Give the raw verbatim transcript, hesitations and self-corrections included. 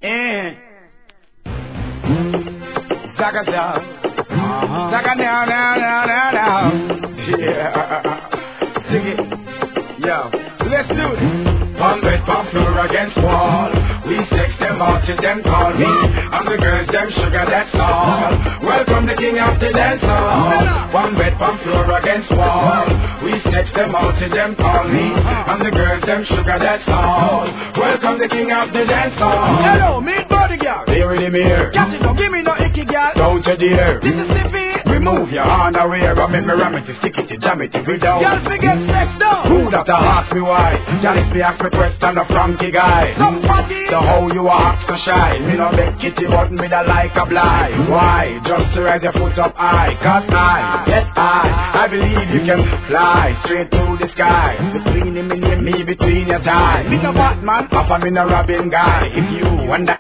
Eh. Zaga down. Uh-huh. Zaga down, down, down, down, down. Yeah. Sing it. Yo. Let's do this. One bed, one floor against wall. We sex them out till them call me. And the girls, them sugar, that's all. Welcome the king of the dance hall. One bed, one floor against wall. We sex them out till them call me. And the girls, them sugar, that's all. Welcome the king of the dance hall. Hello, meet body girl. Here in the mirror. Captain, don't give me no icky girl. Don't you dare. This is Sippy. Remove your underwear. I make me ram it, stick it, jam it, if we don't. Girls, we get sex down. Who that to ask me why? Janice, me ask me question, the Frankie guy. Some party. So how you are so shy? Me no make kitty button, me da like a blind. Why? Just to raise your foot up high. Cause I get high. I believe you can fly straight to the sky. Between him and me, between your thighs. Me no Batman, Papa, me no Robin guy. If you wonder